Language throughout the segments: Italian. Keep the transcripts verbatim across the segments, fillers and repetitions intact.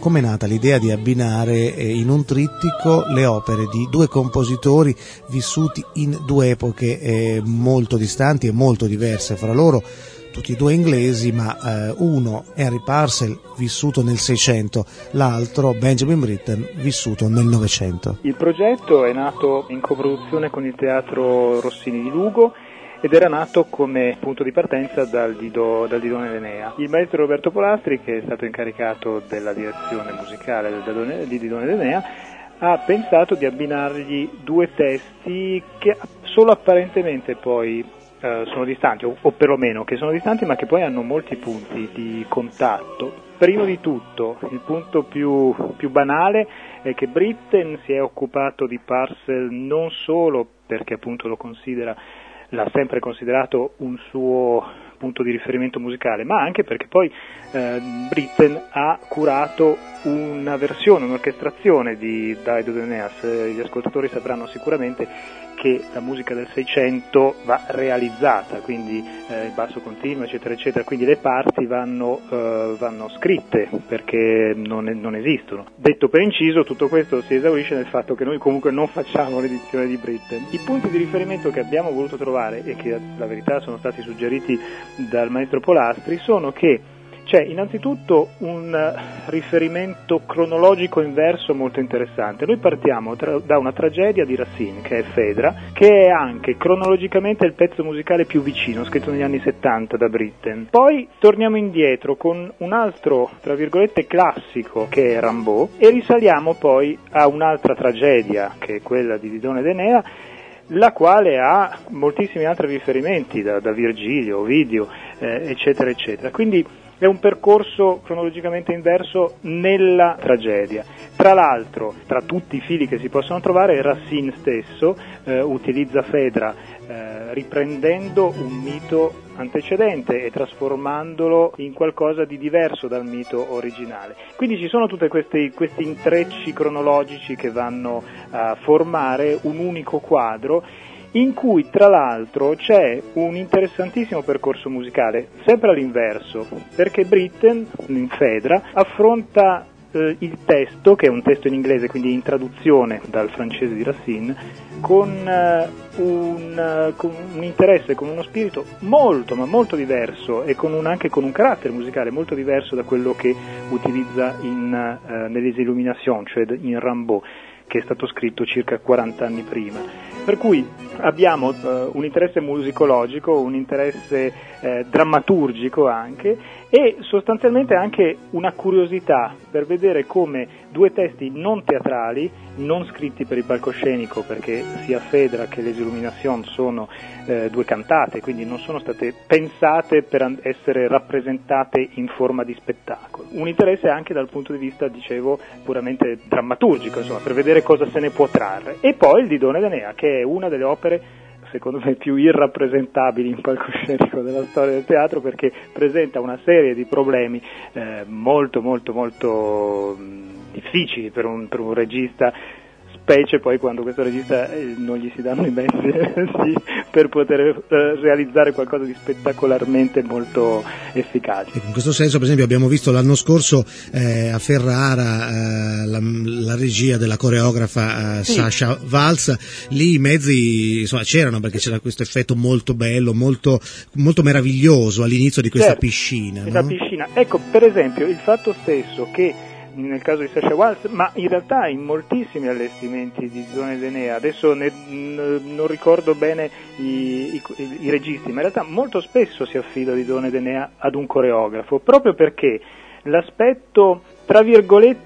com'è nata l'idea di abbinare eh, in un trittico le opere di due compositori vissuti in due epoche eh, molto distanti e molto diverse fra loro, tutti e due inglesi, ma eh, uno Henry Purcell vissuto nel Seicento, l'altro Benjamin Britten vissuto nel Novecento. Il progetto è nato in coproduzione con il Teatro Rossini di Lugo ed era nato come punto di partenza dal, Dido, dal Didone d'Enea. Il maestro Roberto Polastri, che è stato incaricato della direzione musicale del, di Didone d'Enea, ha pensato di abbinargli due testi che solo apparentemente poi eh, sono distanti, o, o perlomeno che sono distanti, ma che poi hanno molti punti di contatto. Primo di tutto, il punto più, più banale è che Britten si è occupato di Purcell non solo perché appunto lo considera, l'ha sempre considerato un suo punto di riferimento musicale, ma anche perché poi eh, Britten ha curato una versione, un'orchestrazione di Dido d'Eneas. Gli ascoltatori sapranno sicuramente che la musica del Seicento va realizzata, quindi eh, il basso continuo, eccetera, eccetera, quindi le parti vanno, eh, vanno scritte perché non, non esistono. Detto per inciso, tutto questo si esaurisce nel fatto che noi comunque non facciamo l'edizione di Britten. I punti di riferimento che abbiamo voluto trovare, e che la verità sono stati suggeriti dal maestro Polastri, sono che c'è innanzitutto un riferimento cronologico inverso molto interessante. Noi partiamo tra, da una tragedia di Racine, che è Phèdre, che è anche cronologicamente il pezzo musicale più vicino, scritto negli anni settanta da Britten. Poi torniamo indietro con un altro, tra virgolette, classico, che è Rimbaud, e risaliamo poi a un'altra tragedia, che è quella di Didone d'Enea, la quale ha moltissimi altri riferimenti, da, da Virgilio, Ovidio, eh, eccetera, eccetera. Quindi è un percorso cronologicamente inverso nella tragedia. Tra l'altro, tra tutti i fili che si possono trovare, Racine stesso eh, utilizza Phèdre eh, riprendendo un mito antecedente e trasformandolo in qualcosa di diverso dal mito originale. Quindi ci sono tutti questi, questi intrecci cronologici che vanno a formare un unico quadro, in cui tra l'altro c'è un interessantissimo percorso musicale, sempre all'inverso, perché Britten, in Phèdre, affronta eh, il testo, che è un testo in inglese, quindi in traduzione dal francese di Racine, con, eh, un, uh, con un interesse, con uno spirito molto, ma molto diverso, e con un, anche con un carattere musicale molto diverso da quello che utilizza in, uh, nelle Illuminations, cioè in Rimbaud, che è stato scritto circa quaranta anni prima. Per cui abbiamo uh, un interesse musicologico, un interesse eh, drammaturgico anche, e sostanzialmente anche una curiosità per vedere come due testi non teatrali, non scritti per il palcoscenico, perché sia Phèdre che les Illuminations sono eh, due cantate, quindi non sono state pensate per essere rappresentate in forma di spettacolo. Un interesse anche dal punto di vista, dicevo, puramente drammaturgico, insomma, per vedere cosa se ne può trarre. E poi il Didone d'Enea, che è una delle opere secondo me più irrappresentabili in palcoscenico della storia del teatro, perché presenta una serie di problemi eh, molto molto molto mh, difficili per un, per un regista, specie poi quando questo regista eh, non gli si danno i mezzi sì, per poter eh, realizzare qualcosa di spettacolarmente molto efficace. In questo senso, per esempio, abbiamo visto l'anno scorso eh, a Ferrara eh, la, la regia della coreografa eh, sì. Sasha Valls. Lì i mezzi insomma c'erano, perché c'era questo effetto molto bello, molto, molto meraviglioso all'inizio di questa certo, piscina. Questa no? piscina. Ecco, per esempio, il fatto stesso che nel caso di Sasha Valls, ma in realtà in moltissimi allestimenti di Didone d'Enea, adesso ne, n, non ricordo bene i, i, i registi, ma in realtà molto spesso si affida Didone d'Enea ad un coreografo, proprio perché l'aspetto, tra virgolette,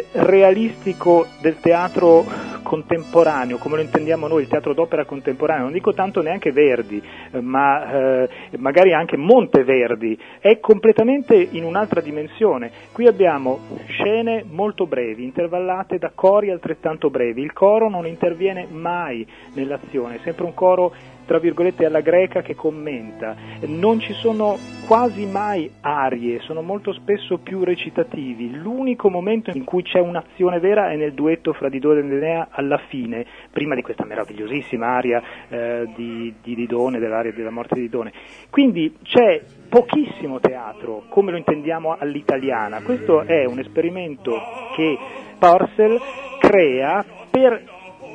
realistico del teatro contemporaneo, come lo intendiamo noi, il teatro d'opera contemporaneo, non dico tanto neanche Verdi, ma eh, magari anche Monteverdi, è completamente in un'altra dimensione. Qui abbiamo scene molto brevi, intervallate da cori altrettanto brevi, il coro non interviene mai nell'azione, è sempre un coro tra virgolette alla greca che commenta, non ci sono quasi mai arie, sono molto spesso più recitativi. L'unico momento in cui c'è un'azione vera è nel duetto fra Didone d'Enea alla fine, prima di questa meravigliosissima aria eh, di, di Didone, dell'aria della morte di Didone. Quindi c'è pochissimo teatro come lo intendiamo all'italiana. Questo è un esperimento che Purcell crea per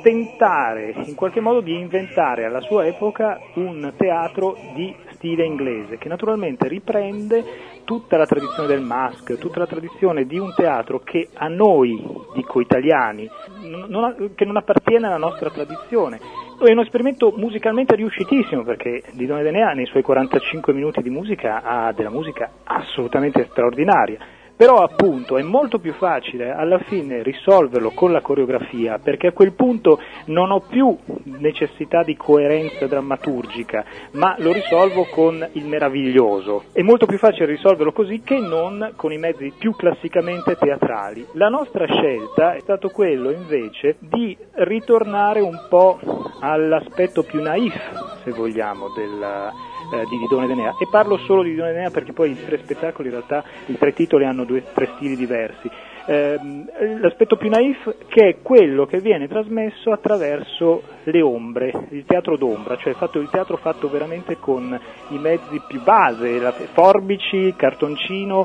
tentare in qualche modo di inventare alla sua epoca un teatro di stile inglese, che naturalmente riprende tutta la tradizione del Masque, tutta la tradizione di un teatro che a noi, dico italiani, non ha, che non appartiene alla nostra tradizione. È un esperimento musicalmente riuscitissimo, perché Didone d'Enea nei suoi quarantacinque minuti di musica ha della musica assolutamente straordinaria. Però appunto è molto più facile alla fine risolverlo con la coreografia, perché a quel punto non ho più necessità di coerenza drammaturgica, ma lo risolvo con il meraviglioso. È molto più facile risolverlo così che non con i mezzi più classicamente teatrali. La nostra scelta è stato quello invece di ritornare un po' all'aspetto più naif, se vogliamo, del Eh, di Didone d'Enea, e parlo solo di Didone d'Enea perché poi i tre spettacoli in realtà, i tre titoli hanno due, tre stili diversi. Eh, l'aspetto più naif, che è quello che viene trasmesso attraverso le ombre, il teatro d'ombra, cioè fatto, il teatro fatto veramente con i mezzi più base, la, forbici, cartoncino,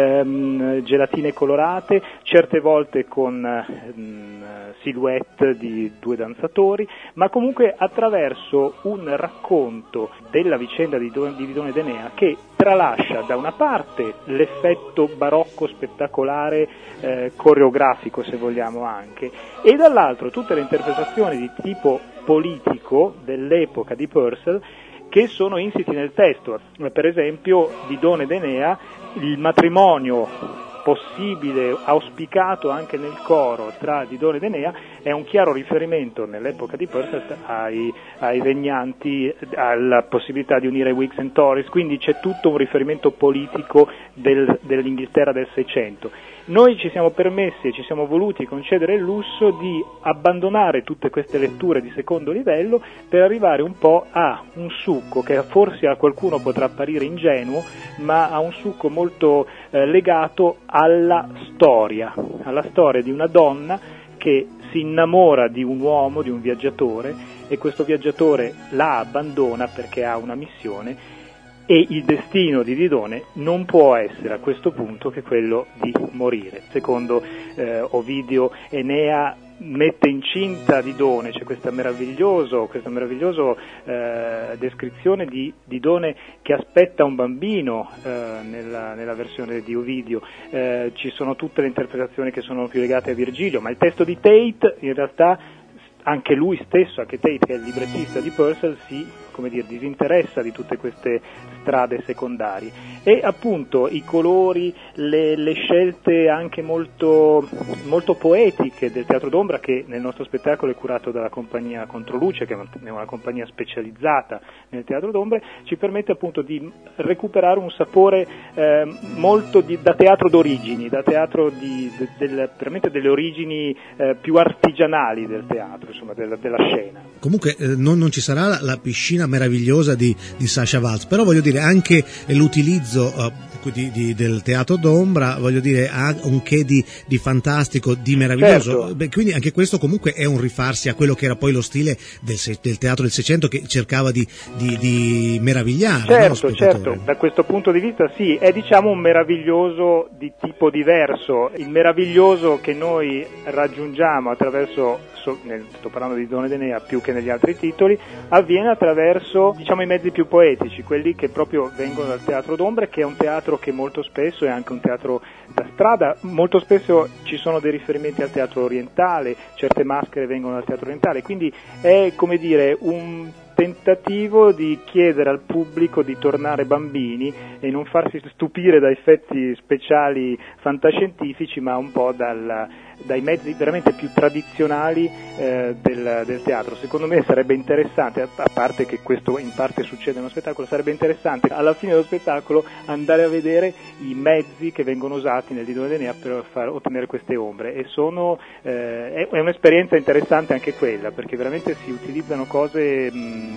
ehm, gelatine colorate, certe volte con ehm, silhouette di due danzatori, ma comunque attraverso un racconto della vicenda di Didone d'Enea che tralascia da una parte l'effetto barocco spettacolare eh, coreografico, se vogliamo anche, e dall'altro tutte le interpretazioni di tipo politico dell'epoca di Purcell che sono insiti nel testo. Per esempio Didone d'Enea, il matrimonio possibile, auspicato anche nel coro tra Didone ed Enea, è un chiaro riferimento nell'epoca di Purcell ai, ai regnanti, alla possibilità di unire Whigs e Tories, quindi c'è tutto un riferimento politico del, dell'Inghilterra del Seicento. Noi ci siamo permessi e ci siamo voluti concedere il lusso di abbandonare tutte queste letture di secondo livello per arrivare un po' a un succo che forse a qualcuno potrà apparire ingenuo, ma a un succo molto eh, legato alla storia, alla storia di una donna che si innamora di un uomo, di un viaggiatore, e questo viaggiatore la abbandona perché ha una missione, e il destino di Didone non può essere a questo punto che quello di morire. Secondo eh, Ovidio, Enea mette incinta Didone, c'è questa meraviglioso, questa meravigliosa eh, descrizione di Didone che aspetta un bambino eh, nella, nella versione di Ovidio. Eh, ci sono tutte le interpretazioni che sono più legate a Virgilio, ma il testo di Tate in realtà anche lui stesso, anche Tate che è il librettista di Purcell, si, come dire, disinteressa di tutte queste strade secondarie, e appunto i colori, le, le scelte anche molto, molto poetiche del teatro d'ombra, che nel nostro spettacolo è curato dalla compagnia Controluce, che è una compagnia specializzata nel teatro d'ombre, ci permette appunto di recuperare un sapore eh, molto di, da teatro d'origini, da teatro di, de, del, veramente delle origini eh, più artigianali del teatro, insomma, della, della scena. Comunque eh, non, non ci sarà la, la piscina meravigliosa di, di Sasha Waltz, però voglio dire anche l'utilizzo uh, di, di, del teatro d'ombra, voglio dire, ha un che di, di fantastico, di meraviglioso. Certo. Beh, quindi anche questo comunque è un rifarsi a quello che era poi lo stile del, del teatro del Seicento, che cercava di, di, di meravigliare. Certo, no, certo, da questo punto di vista sì, è diciamo un meraviglioso di tipo diverso, il meraviglioso che noi raggiungiamo attraverso, sto parlando di Didone d'Enea più che negli altri titoli, avviene attraverso diciamo i mezzi più poetici, quelli che proprio vengono dal teatro d'ombra, che è un teatro che molto spesso è anche un teatro da strada, molto spesso ci sono dei riferimenti al teatro orientale, certe maschere vengono dal teatro orientale, quindi è, come dire, un tentativo di chiedere al pubblico di tornare bambini e non farsi stupire da effetti speciali fantascientifici, ma un po' dal, dai mezzi veramente più tradizionali eh, del, del teatro. Secondo me sarebbe interessante, a parte che questo in parte succede nello spettacolo, sarebbe interessante alla fine dello spettacolo andare a vedere i mezzi che vengono usati nel Didone d'Enea per far ottenere queste ombre, e sono eh, è, è un'esperienza interessante anche quella, perché veramente si utilizzano cose mh,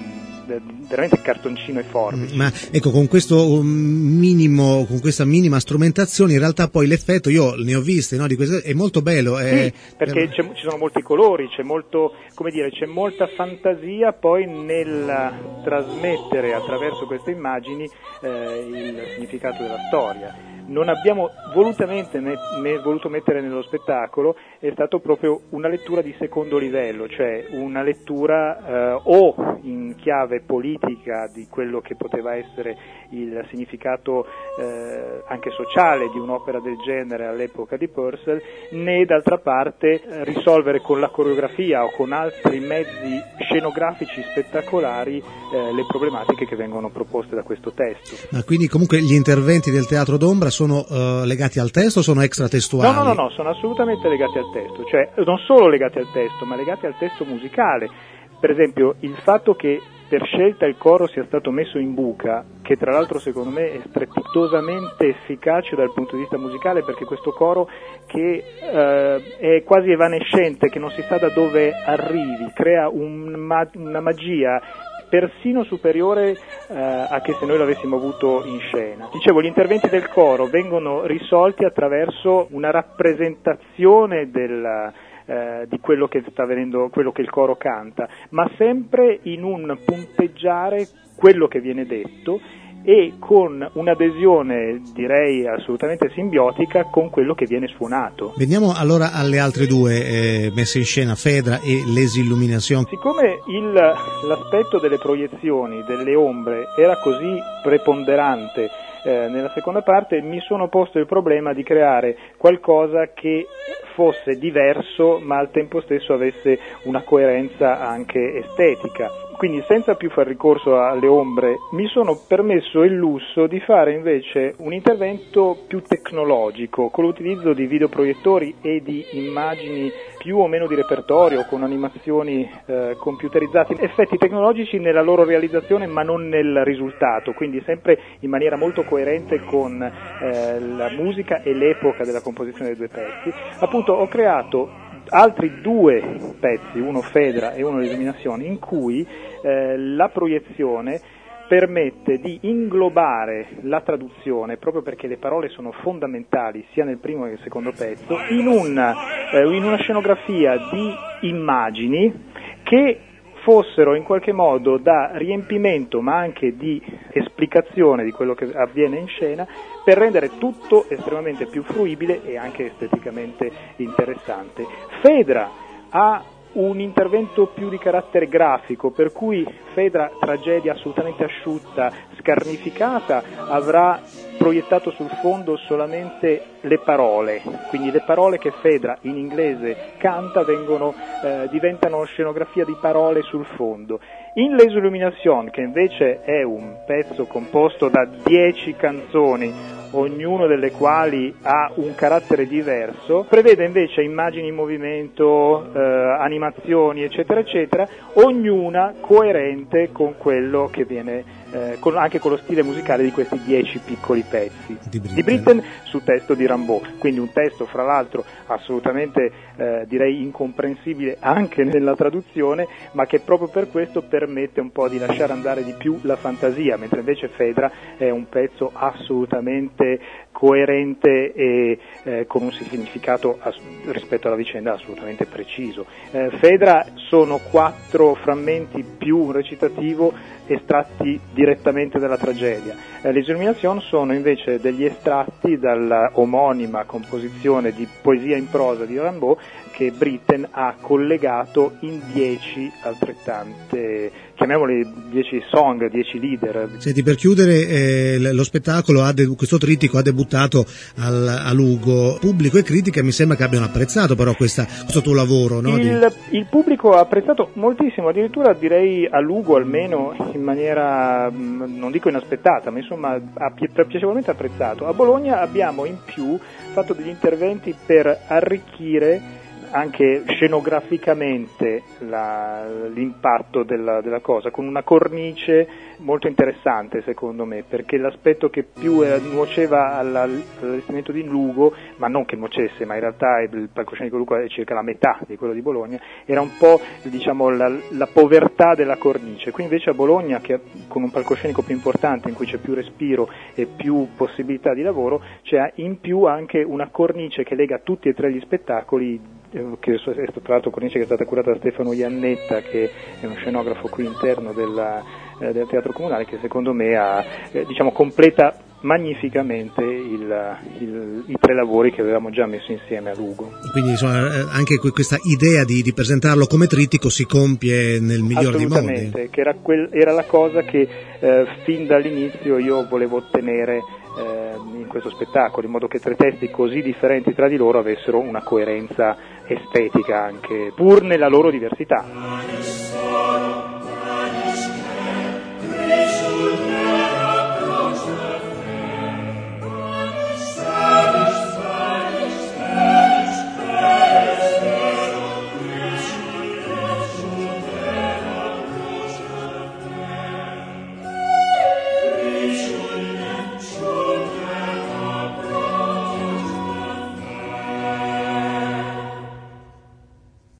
veramente cartoncino e forbice. Ma ecco, con questo minimo, con questa minima strumentazione, in realtà poi l'effetto, io ne ho viste, no, di questo, è molto bello. È, sì, perché è... ci sono molti colori, c'è molto, come dire, c'è molta fantasia poi nel trasmettere attraverso queste immagini eh, il significato della storia. Non abbiamo volutamente né, né voluto mettere nello spettacolo, è stato proprio una lettura di secondo livello, cioè una lettura eh, o in chiave politica di quello che poteva essere il significato eh, anche sociale di un'opera del genere all'epoca di Purcell, né d'altra parte eh, risolvere con la coreografia o con altri mezzi scenografici spettacolari eh, le problematiche che vengono proposte da questo testo. Ma quindi comunque gli interventi del Teatro d'Ombra sono uh, legati al testo o sono extratestuali? No, no, no, no, sono assolutamente legati al testo, cioè non solo legati al testo, ma legati al testo musicale. Per esempio, il fatto che per scelta il coro sia stato messo in buca, che tra l'altro secondo me è strepitosamente efficace dal punto di vista musicale, perché questo coro che eh, è quasi evanescente, che non si sa da dove arrivi, crea un ma- una magia persino superiore eh, a che se noi l'avessimo avuto in scena. Dicevo, gli interventi del coro vengono risolti attraverso una rappresentazione del, eh, di quello che sta avvenendo, quello che il coro canta, ma sempre in un punteggiare quello che viene detto e con un'adesione, direi, assolutamente simbiotica con quello che viene suonato. Veniamo allora alle altre due eh, messe in scena, Fedra e Les Illuminations. Siccome il, l'aspetto delle proiezioni, delle ombre, era così preponderante eh, nella seconda parte, mi sono posto il problema di creare qualcosa che fosse diverso ma al tempo stesso avesse una coerenza anche estetica. Quindi, senza più far ricorso alle ombre, mi sono permesso il lusso di fare invece un intervento più tecnologico, con l'utilizzo di videoproiettori e di immagini più o meno di repertorio, con animazioni eh, computerizzate, effetti tecnologici nella loro realizzazione ma non nel risultato, quindi sempre in maniera molto coerente con eh, la musica e l'epoca della composizione dei due pezzi. Appunto, ho creato altri due pezzi, uno Fedra e uno Illuminazione, in cui eh, la proiezione permette di inglobare la traduzione, proprio perché le parole sono fondamentali sia nel primo che nel secondo pezzo, in, un, eh, in una scenografia di immagini che fossero in qualche modo da riempimento ma anche di esplicazione di quello che avviene in scena, per rendere tutto estremamente più fruibile e anche esteticamente interessante. Fedra ha un intervento più di carattere grafico, per cui Fedra, tragedia assolutamente asciutta, scarnificata, avrà proiettato sul fondo solamente le parole, quindi le parole che Fedra in inglese canta vengono, eh, diventano scenografia di parole sul fondo. In Les Illuminations, che invece è un pezzo composto da dieci canzoni, ognuno delle quali ha un carattere diverso, prevede invece immagini in movimento, eh, animazioni eccetera eccetera, ognuna coerente con quello che viene, eh, con, anche con lo stile musicale di questi dieci piccoli pezzi di Britten, di Britten su testo di Rimbaud, quindi un testo fra l'altro assolutamente eh, direi incomprensibile anche nella traduzione, ma che proprio per questo permette un po' di lasciare andare di più la fantasia, mentre invece Fedra è un pezzo assolutamente coerente e eh, con un significato ass- rispetto alla vicenda assolutamente preciso. Eh, Fedra sono quattro frammenti più un recitativo estratti direttamente dalla tragedia. Eh, Les Illuminations sono invece degli estratti dalla omonima composizione di poesia in prosa di Rimbaud che Britten ha collegato in dieci altrettante, chiamiamoli dieci song, dieci leader. Senti, per chiudere eh, lo spettacolo, ha de- questo trittico ha debuttato al, a Lugo. Pubblico e critica mi sembra che abbiano apprezzato però questa, questo tuo lavoro, no? Il, il pubblico ha apprezzato moltissimo, addirittura direi a Lugo almeno in maniera, non dico inaspettata, ma insomma ha pi- piacevolmente apprezzato. A Bologna abbiamo in più fatto degli interventi per arricchire anche scenograficamente la, l'impatto della, della cosa, con una cornice molto interessante secondo me, perché l'aspetto che più nuoceva alla, all'allestimento di Lugo, ma non che nuocesse, ma in realtà il palcoscenico Lugo è circa la metà di quello di Bologna, era un po' diciamo la, la povertà della cornice. Qui invece a Bologna, che con un palcoscenico più importante in cui c'è più respiro e più possibilità di lavoro, c'è in più anche una cornice che lega tutti e tre gli spettacoli, che è stata tra l'altro cornice che è stata curata da Stefano Iannetta, che è uno scenografo qui interno della, eh, del Teatro Comunale, che secondo me ha, eh, diciamo, completa magnificamente il, il, i tre lavori che avevamo già messo insieme a Lugo. Quindi insomma anche questa idea di, di presentarlo come trittico si compie nel miglior dei modi. Assolutamente, che era, quel, era la cosa che eh, fin dall'inizio io volevo ottenere in questo spettacolo, in modo che tre testi così differenti tra di loro avessero una coerenza estetica anche, pur nella loro diversità.